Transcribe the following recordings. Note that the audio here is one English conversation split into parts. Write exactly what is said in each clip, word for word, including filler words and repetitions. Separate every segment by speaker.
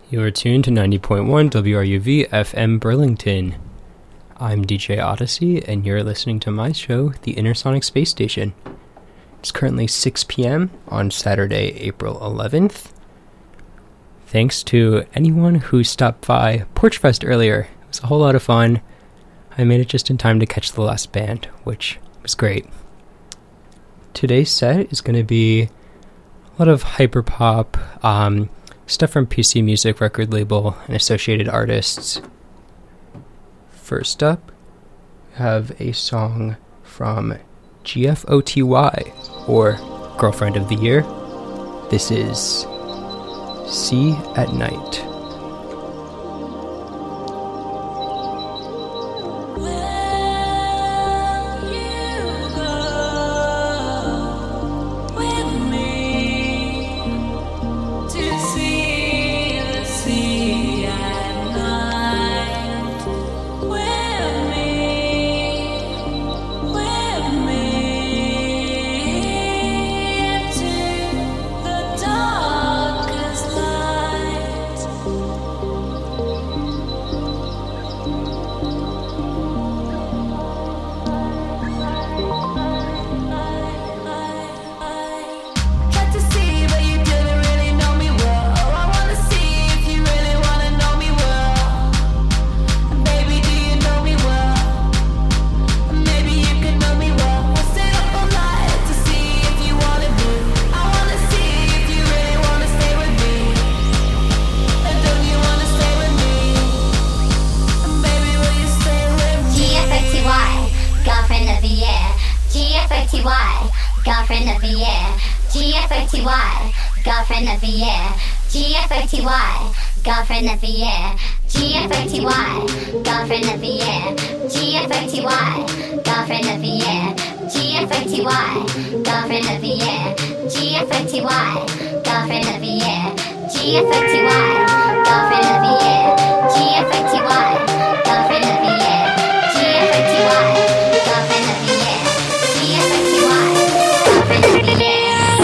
Speaker 1: You are tuned to ninety point one W R U V F M Burlington. I'm D J Odyssey, and you're listening to my show, The Intersonic Space Station. It's currently six p.m. on Saturday, April eleventh. Thanks to anyone who stopped by Porchfest earlier. It was a whole lot of fun. I made it just in time to catch the last band, which was great. Today's set is going to be a lot of hyperpop, um, stuff from P C Music record label and associated artists. First up, we have a song from G F O T Y, or Girlfriend of the Year. This is Sea at Night.
Speaker 2: Girlfriend of the year, G F O T Y, girlfriend of the year, G F O T Y, girlfriend of the year, G F O T Y, girlfriend of the year, G F O T Y, girlfriend of the year, G F O T Y, girlfriend of the year, G F O T Y, girlfriend of the year, G F O T Y, girlfriend of the year, G F O T Y, girlfriend of the year.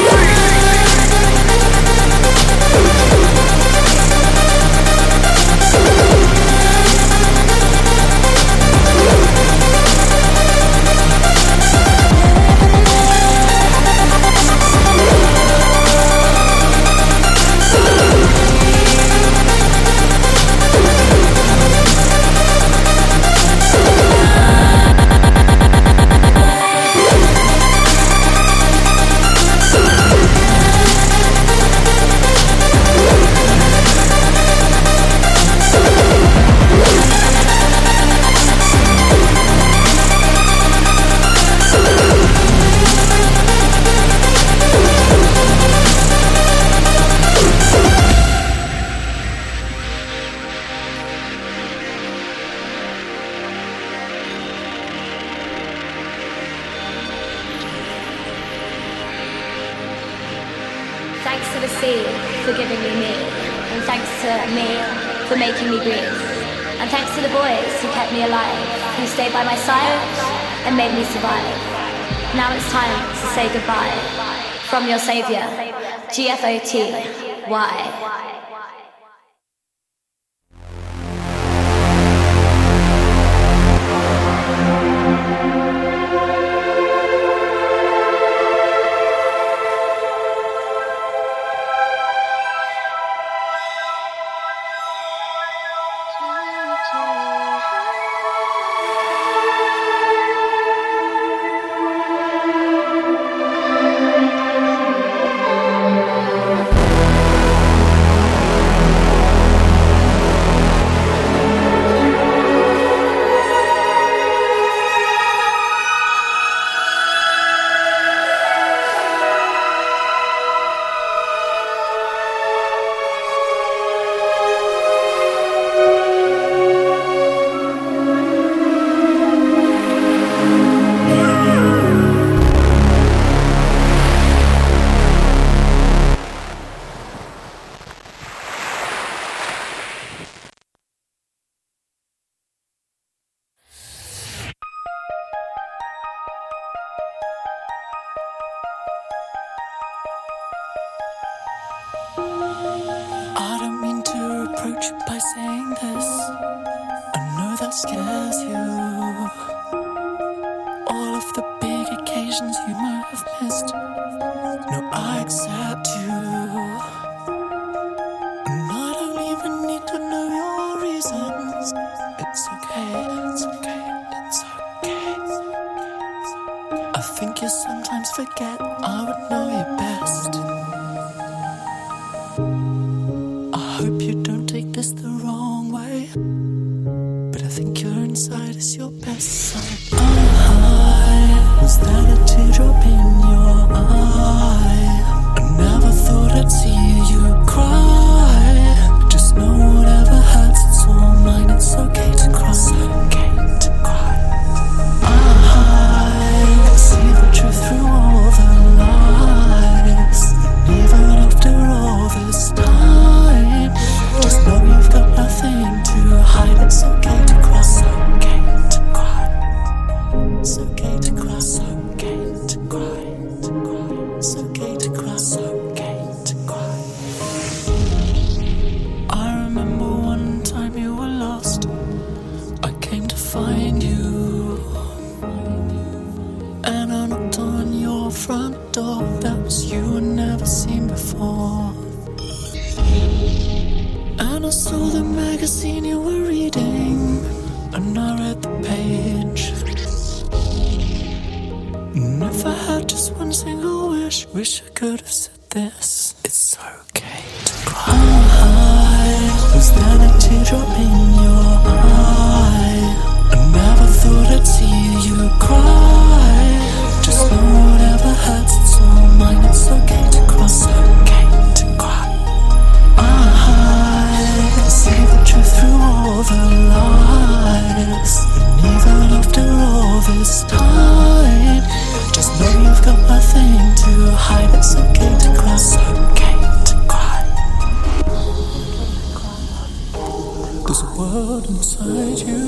Speaker 3: Thanks to the sea for giving me me, and thanks to me for making me breathe, and thanks to the boys who kept me alive, who stayed by my side and made me survive. Now it's time to say goodbye from your savior, G F O T Y.
Speaker 4: approach you by saying this. I know that scares you. All of the big occasions you might have missed. No, I accept you. And I don't even need to know your reasons. It's okay, it's okay, it's okay. I think you sometimes forget I would know you best. I hope you don't take this the wrong way, but I think your inside is your best side. I, was that a teardrop in your eye? I never thought I'd see you cry. Just know whatever hurts, it's all mine. It's okay to cry. It's okay to cry. I can see the truth through all the lies. Even after all this time, just know you've got nothing to hide. It's okay to cry. It's okay to cry. It's okay to cry. It's okay to cry. It's okay to cry. It's okay to cry. I remember one time you were lost. I came to find you, and I knocked on your front door. That was you I'd never seen before. And I saw the magazine you were reading, and I read the page. And if I had just one single wish, wish I could have said this: it's okay to cry. Was that a teardrop in your eye? I never thought I'd see you cry. Just know whatever hurts, it's all mine. It's okay to cry. It's okay to cry. I can see the truth through all the lies. And even after all this time, just know you've got nothing to hide. It's okay to cry. It's okay to cry. There's a world inside you.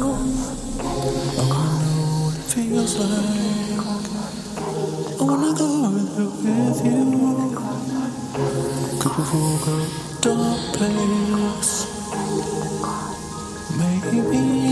Speaker 4: I wanna know what it feels like. I wanna go there with you. Could we walk a dark place? Maybe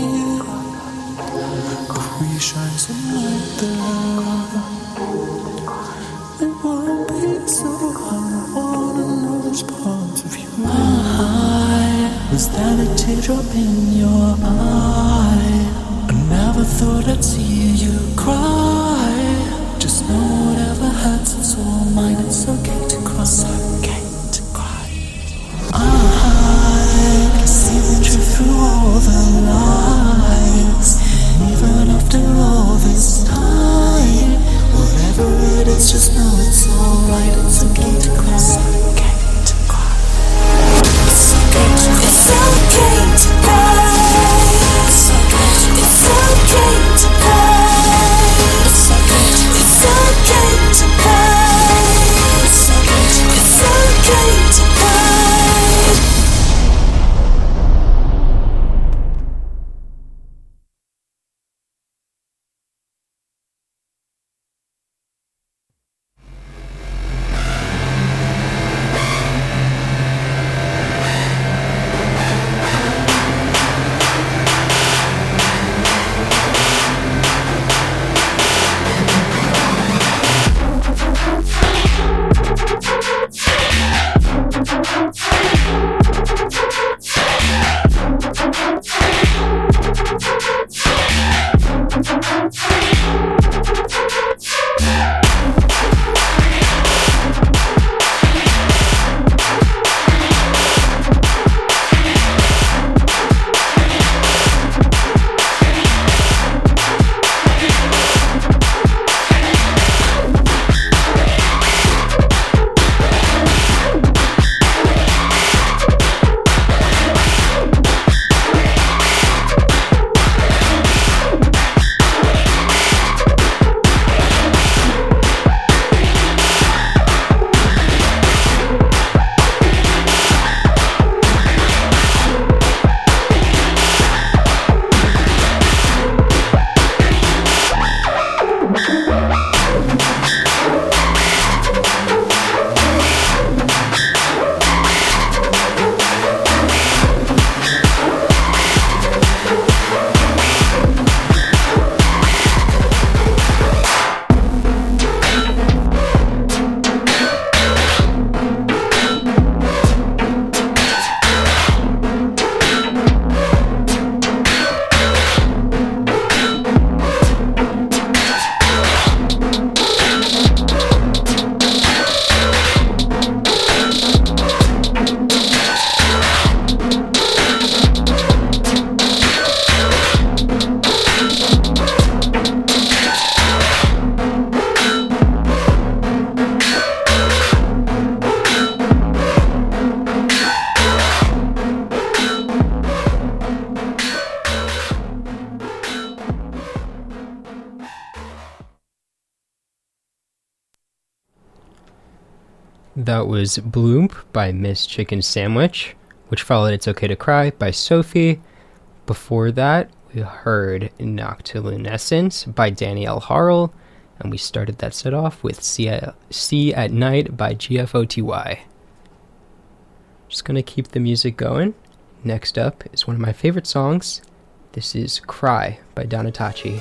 Speaker 4: if we shine some light there, it won't be so hard. I wanna know which parts of you I was that a teardrop in your eye? I never thought I'd see you cry. Just know whatever hurts, it's all mine. It's okay to cry. It's okay to cry. I can see the truth through all the lies. And even after all this time, whatever it is, just know it's alright. It's okay to cry. It's okay to cry. It's okay to cry. It's okay to cry. It's okay to cry. It's okay to cry. It's okay to cry. It's okay to cry. It's okay to cry. It's okay to cry.
Speaker 1: That was Bloom by Miss Chicken Sandwich, which followed It's Okay to Cry by Sophie. Before that, we heard Noctilunescence by Danielle Harrell, and we started that set off with Sea at, Sea at Night by G F O T Y. Just gonna keep the music going. Next up is one of my favorite songs. This is Cry by Donatachi.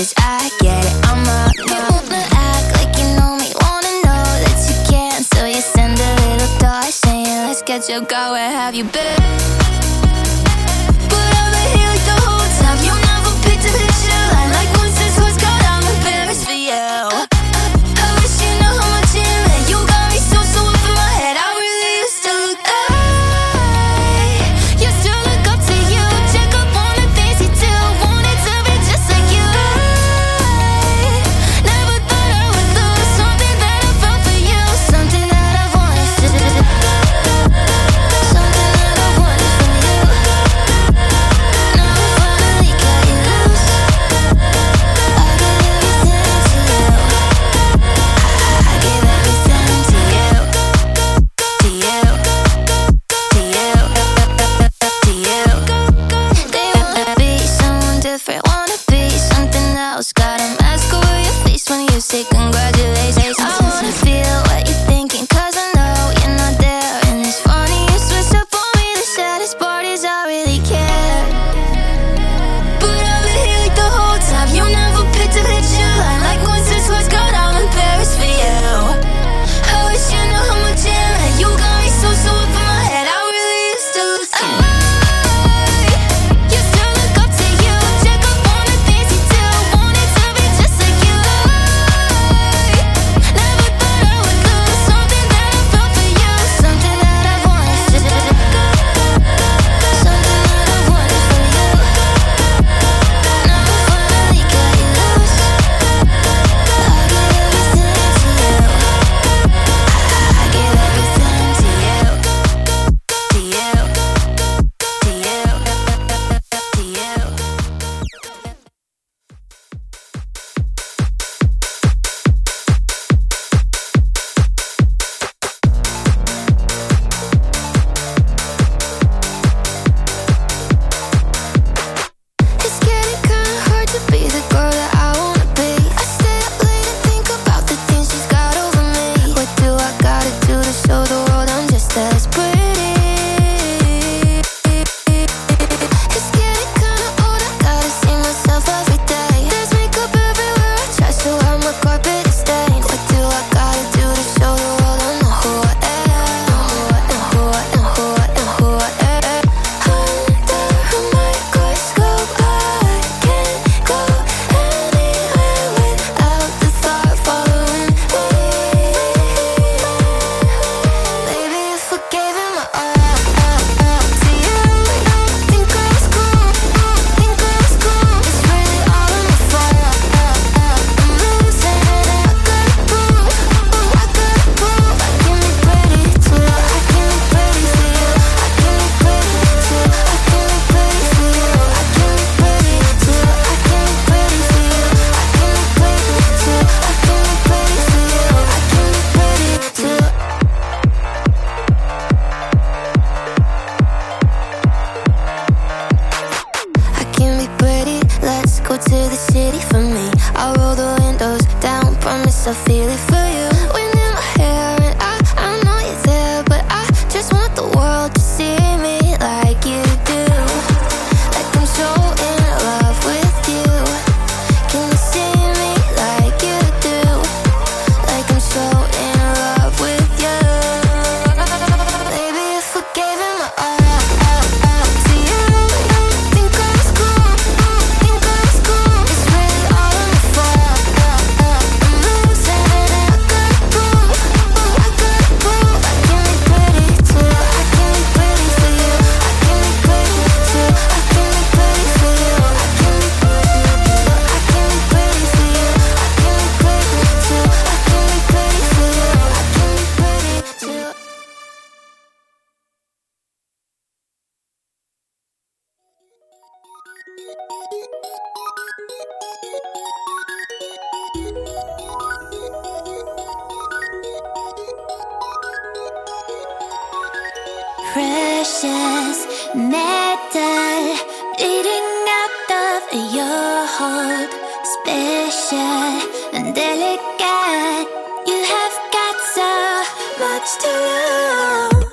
Speaker 5: cause I get it, I'm up. You wanna act like you know me, wanna know that you can. So you send a little dot saying, let's get your girl, where have you been? But I've been here like the whole time. You never picked a picture line. Like once this was gone, I'm embarrassed for you. I wish you knew how much it meant. You got me so, so up in my head. I really used to look up. Used to look up to you. Check up on the things you do. Wanted to be just like you. Never thought I would lose something that I felt for you. Something that I've wanted to do. Something that I wanted from you. Now I finally got you loose. I give everything to you. I give everything to you. To you. To you. To you. They wanna be someone different, wanna be something else. Gotta mask over your face when you say congratulations. I wanna feel what you're thinking, cause I know you're not there. And it's funny you switched up on me. The saddest part is I really care. But I've been here like the whole time. You never picked a picture line. Like once this was gone, I'm embarrassed for you. I wish you knew how much it meant. You got me so, so up in my head. I really used to lose you. Used to look up to you. Check up on the things you do. Wanted to be just like you. Never thought I would lose something that I felt for you. Something that I've wanted to do. Something that I've wanted from you. Now I finally got you loose. I give everything to you. I give everything to you. To you. To you. To you. It's getting kinda hard to be the girl that I wanna be. I stay up late and think about the things she's got over me. What do I gotta do to show the world I'm just as pretty? It's getting kinda old, I gotta see myself every day. There's makeup everywhere, I try so hard my carpet is stained. What do I gotta do to show the world I know who I am? Know who I am, who I am, who I am. Under a microscope, I can't go anywhere without the thought following me. Baby, if I gave it my all to you, think I was cool, think I was cool. It's really all in my fault. I'm losing it, I gotta prove, I gotta prove. I can be pretty too, I can be pretty for you. I can be pretty too, I can be pretty for you. I can be pretty too, I can be pretty for you. I can be pretty too, I can be pretty for you. I can be pretty too. I can be pretty, let's go to the city for me. I'll roll the windows down, promise I'll feel it for you. Wind in my hair and I, I know you're there, but I just want the world to see me like you do. Like I'm so in love with you. Can you see me like you do? Like I'm so in love with you. Baby, if I gave it my all to you, think I was cool, think I was cool. It's really all in my fault. I'm losing it, I gotta prove, I gotta prove. I can be pretty too, I can be pretty for you. I can be pretty too, I can be pretty for you. I can be pretty too, I can be pretty for you. I can be pretty too, I can be pretty for you. I can be pretty too.
Speaker 3: Precious metal bleeding out of your heart. Special and delicate. You have got so much to lose.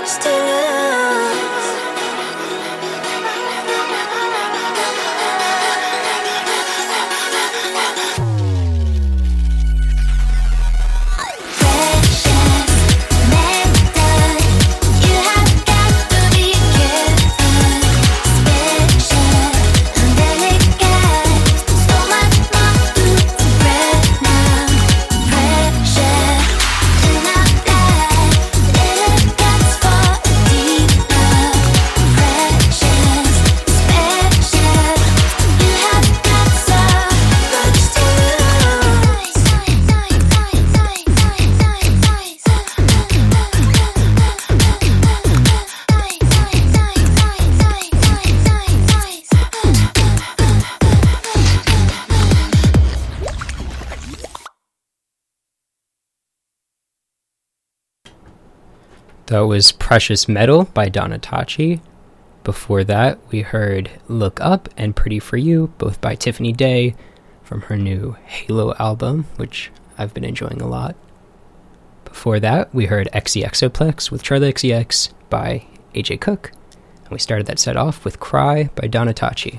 Speaker 5: much to lose.
Speaker 1: That was Precious Metal by Donatachi. Before that, we heard Look Up and Pretty For You, both by Tiffany Day, from her new Halo album, which I've been enjoying a lot. Before that, we heard Xexoplex with Charli X C X by A J Cook. And we started that set off with Cry by Donatachi.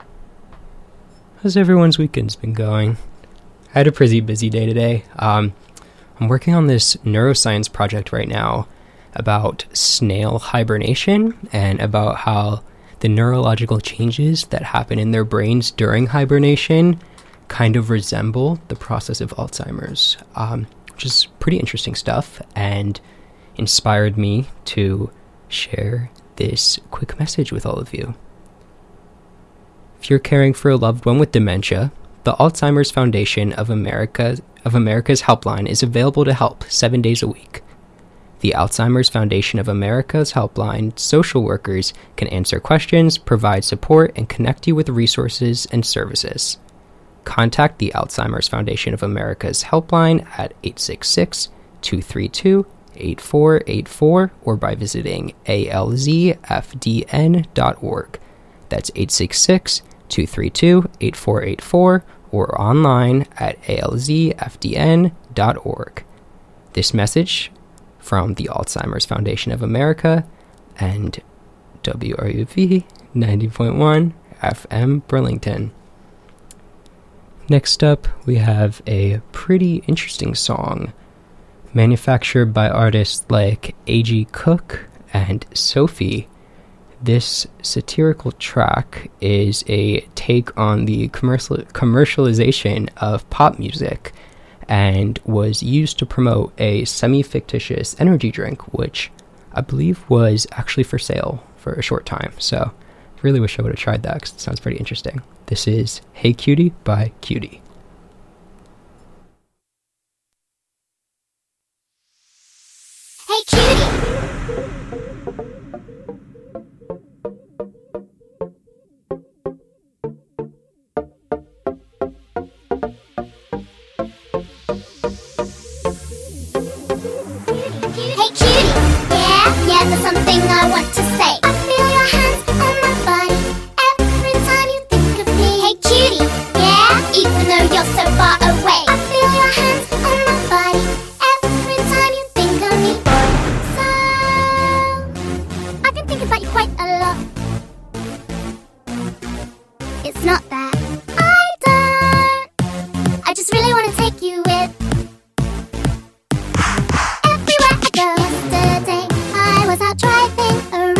Speaker 1: How's everyone's weekends been going? I had a pretty busy day today. Um, I'm working on this neuroscience project right now about snail hibernation and about how the neurological changes that happen in their brains during hibernation kind of resemble the process of Alzheimer's, um, which is pretty interesting stuff and inspired me to share this quick message with all of you. If you're caring for a loved one with dementia, the Alzheimer's Foundation of America of America's Helpline is available to help seven days a week. The Alzheimer's Foundation of America's Helpline social workers can answer questions, provide support, and connect you with resources and services. Contact the Alzheimer's Foundation of America's Helpline at eight six six, two three two, eight four eight four or by visiting A L Z F D N dot org. That's eight six six, two three two, eight four eight four or online at A L Z F D N dot org. This message from the Alzheimer's Foundation of America and W R U V ninety point one F M Burlington. Next up, we have a pretty interesting song manufactured by artists like A G Cook and Sophie. This satirical track is a take on the commercial commercialization of pop music and was used to promote a semi-fictitious energy drink, which I believe was actually for sale for a short time. So I really wish I would have tried that because it sounds pretty interesting. This is Hey Cutie by Cutie.
Speaker 2: Hey cutie! Hey cutie! Yeah, yeah, there's something I want to say. I feel your hands on my body every time you think of me. Hey cutie! Yeah, even though you're so far away. I feel your hands on my body every time you think of me. So, I've been thinking about you quite a lot. It's not that I don't. I just really want to take you with. Everywhere I go. Yesterday I was out driving around.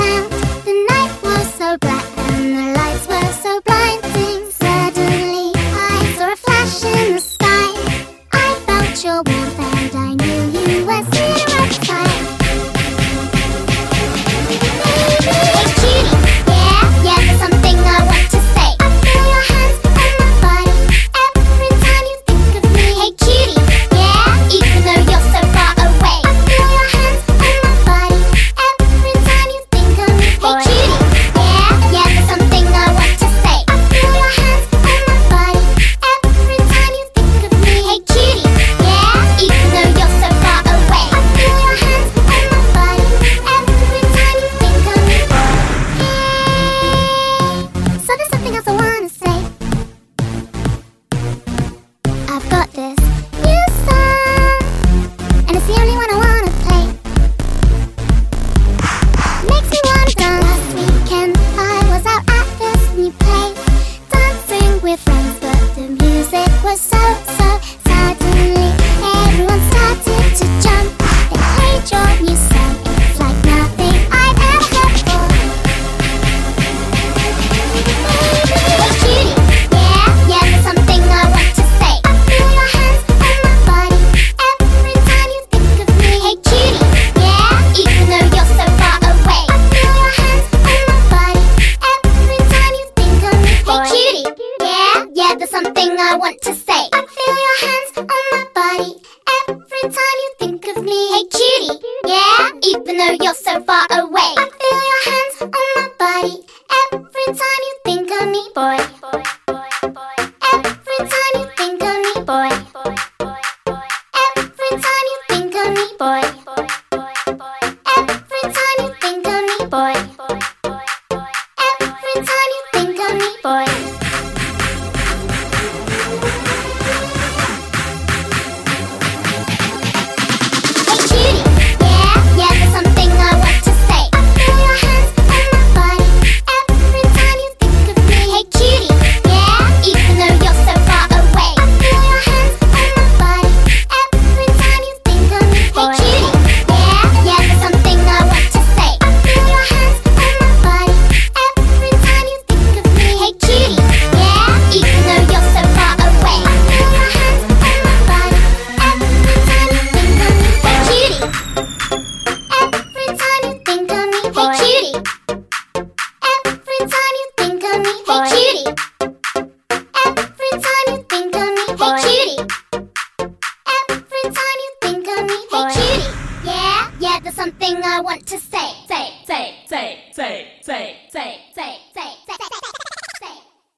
Speaker 2: everything I want to say. Say, say, say, say, say, say, say, say, say, say, say.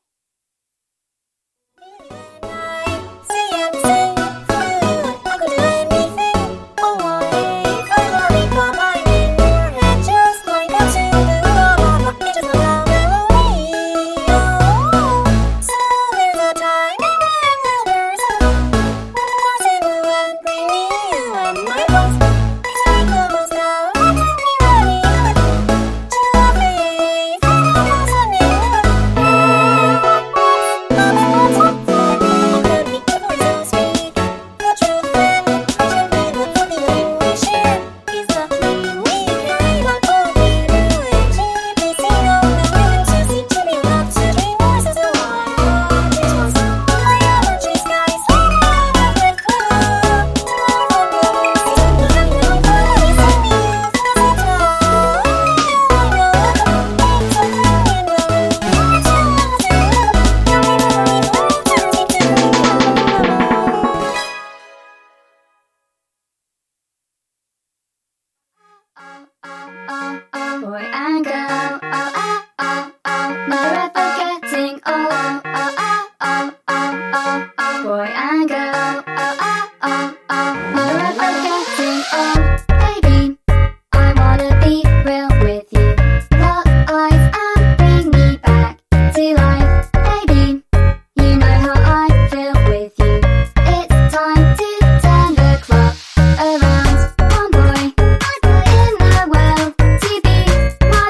Speaker 2: Boy and girl, oh oh oh oh, never forgetting, oh oh oh oh oh oh oh, boy and girl, oh oh oh oh, never forgetting, oh baby, I wanna be real with you, lock eyes and bring me back to life, baby, you know how I feel with you, it's time to turn the clock around, one boy in the world to be my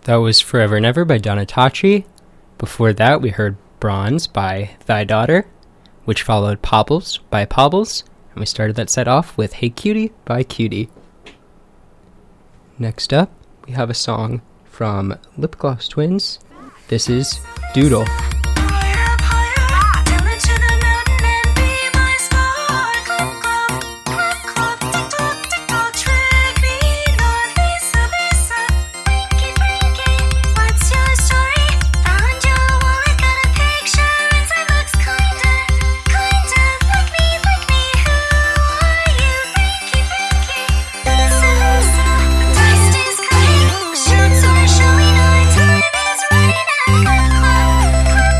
Speaker 1: That was Forever and Ever by Donatachi. Before that, we heard Bronze by Thy Daughter, which followed Pobbles by Pobbles, and we started that set off with Hey Cutie by Cutie. Next up, we have a song from Lip Gloss Twins. This is Doodle.
Speaker 5: Showing our time is running out.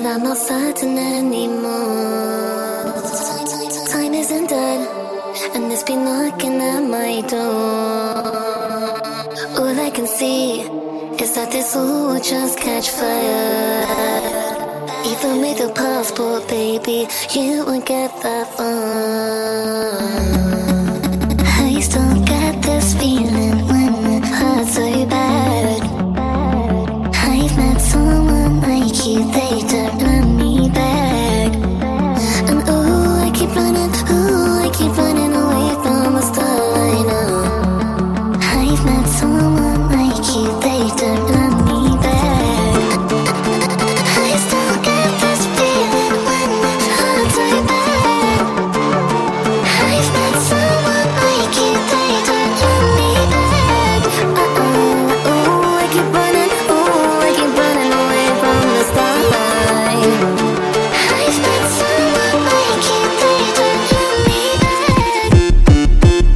Speaker 5: I'm not certain anymore. Time isn't dead, and it's been knocking at my door. All I can see is that this will just catch fire. Even with your passport, baby, you won't get that far. I still get this feeling when it hurts so bad. I've met someone like you, they don't love me back. And ooh, I keep running, ooh, I keep running away from the starlight now. I've met someone like you, they don't love me back. I still get this feeling when it hurts so bad. I've met someone like you, they don't love me back. Uh-oh, ooh, I keep running, ooh, I keep running away from the starlight. I've met someone like you, they don't love me back.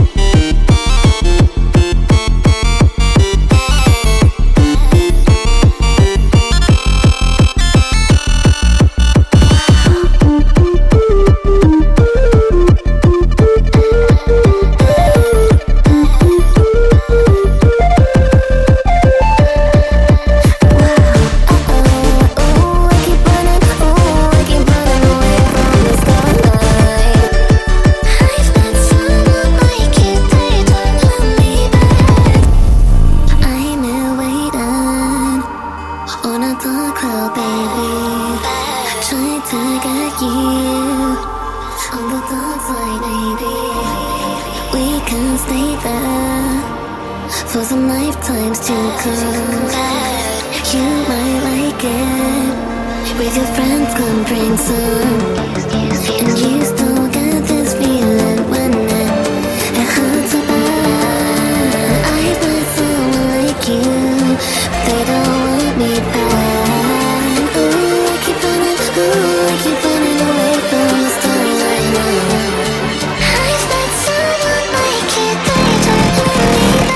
Speaker 5: Ooh, I keep running, ooh, I keep running away from the starlight. I've met someone like you, they don't love me back. I'm here waiting on a dark cloud, baby, trying to get you on the dark side, baby. We can stay there for some lifetimes to come. You might like it with your friends, come bring some. And you still get this feeling when it, it hurts so bad. I've met someone like you, but they don't want me back. Ooh, I keep running, ooh, I keep running away from the starlight now. I've met someone like you, they don't want me back.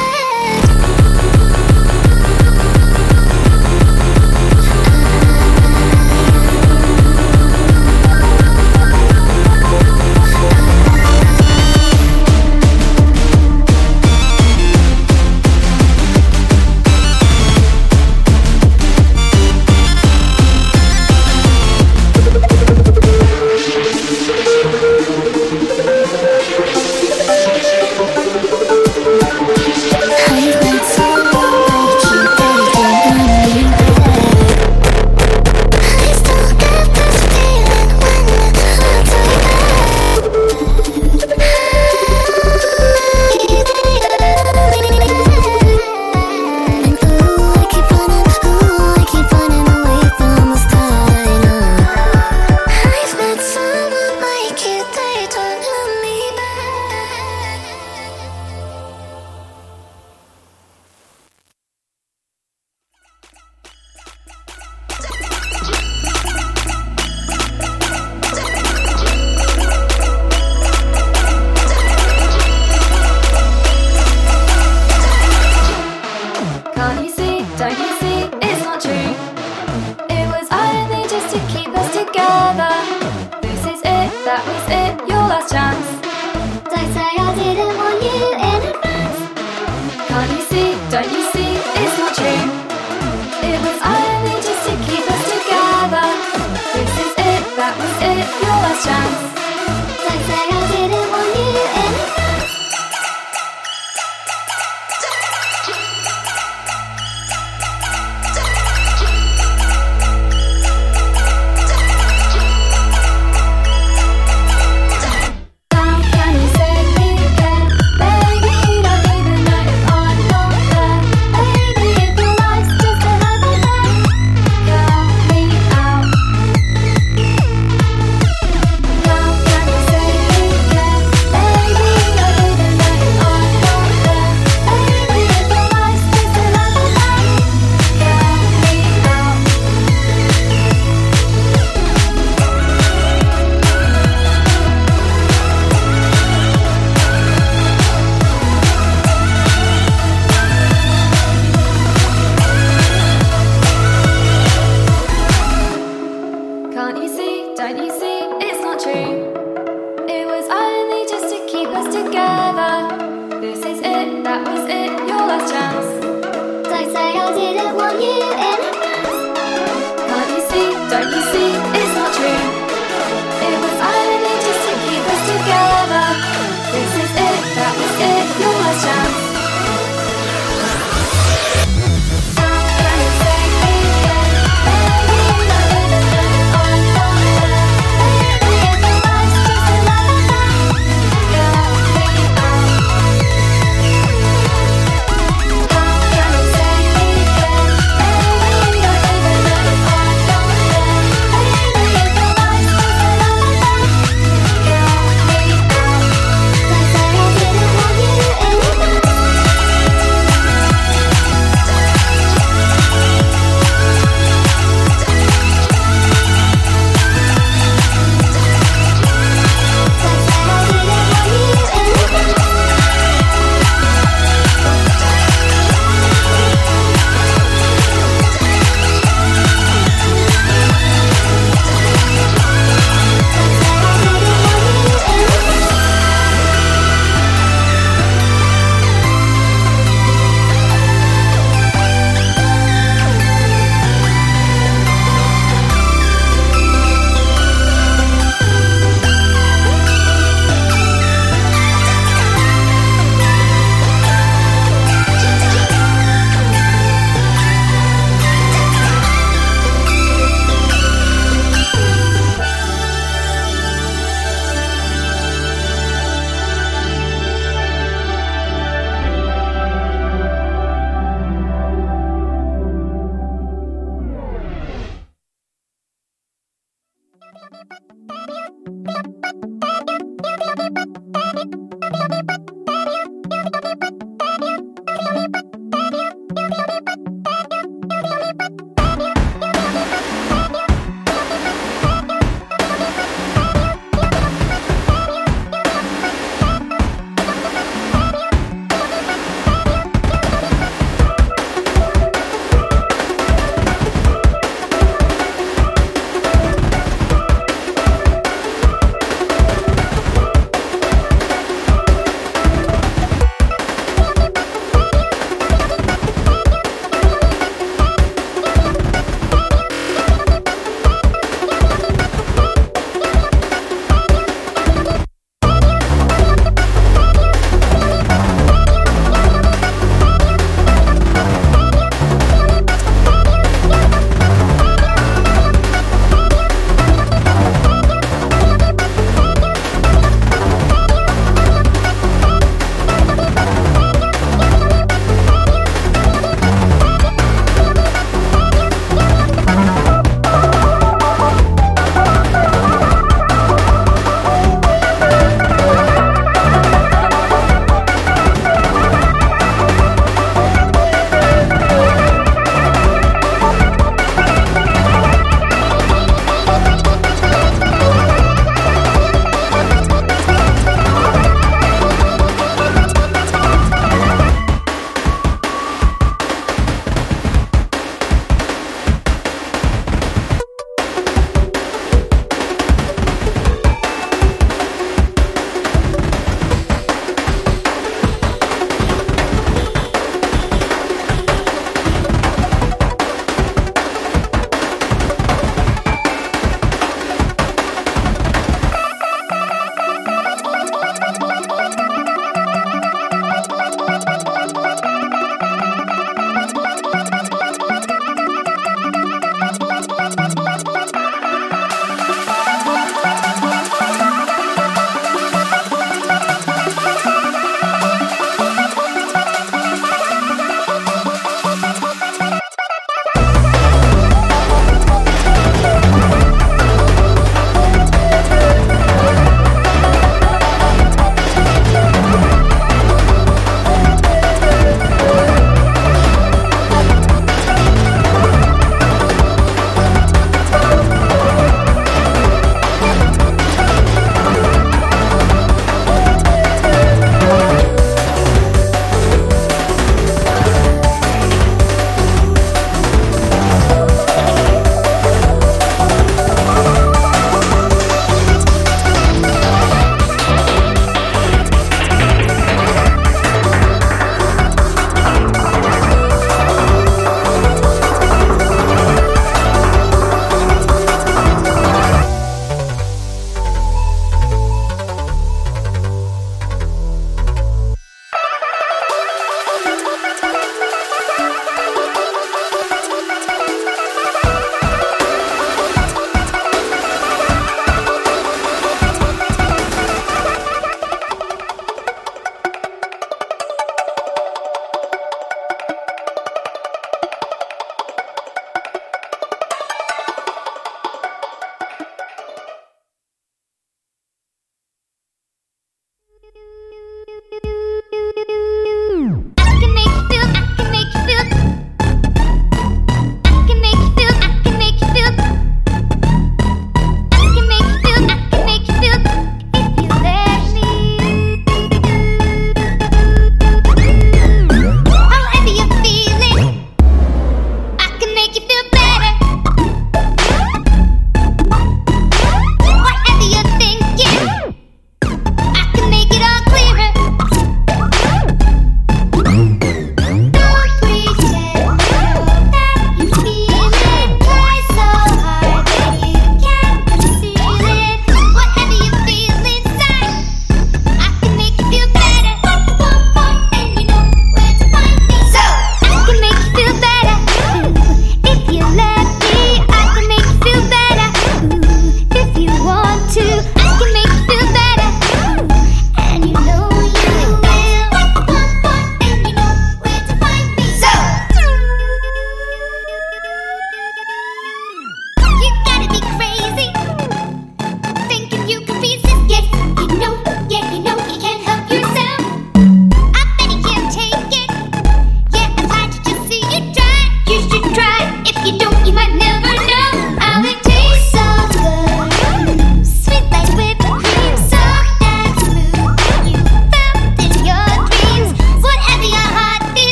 Speaker 3: Don't you see, it's not true. It was only just to keep us together. This is it, that was it, your last chance.
Speaker 2: Don't say I didn't want you in advance.
Speaker 3: Can't you see, don't you see, it's not true. It was only just to keep us together. This is it, that was it, your last chance.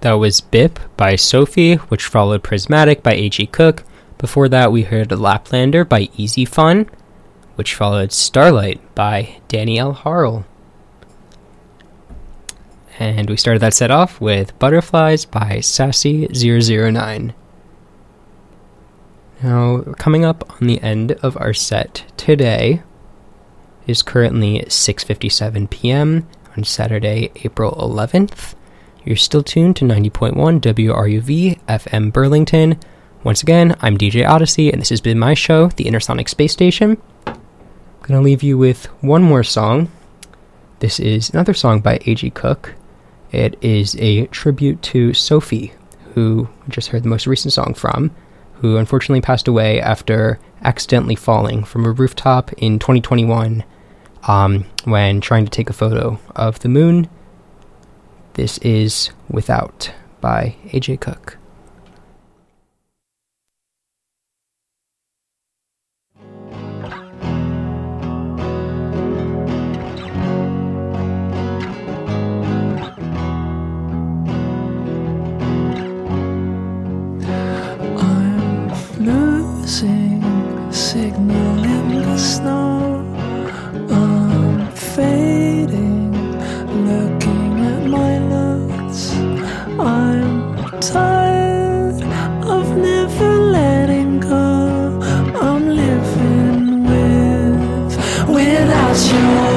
Speaker 1: That was Bip by Sophie, which followed Prismatic by A G Cook. Before that, we heard Laplander by Easy Fun, which followed Starlight by Danielle Harrell. And we started that set off with Butterflies by Sassy zero zero nine. Now, coming up on the end of our set today is currently six fifty-seven p.m. on Saturday, April eleventh. You're still tuned to ninety point one W R U V F M Burlington. Once again, I'm D J Odyssey, and this has been my show, the Intersonic Space Station. I'm going to leave you with one more song. This is another song by A G Cook. It is a tribute to Sophie, who we just heard the most recent song from, who unfortunately passed away after accidentally falling from a rooftop in twenty twenty-one um, when trying to take a photo of the moon. This is Without by A J Cook.
Speaker 4: I'm losing signal in the snow. I'm fading, looking at my notes. I'm tired of never letting go. I'm living with, without you.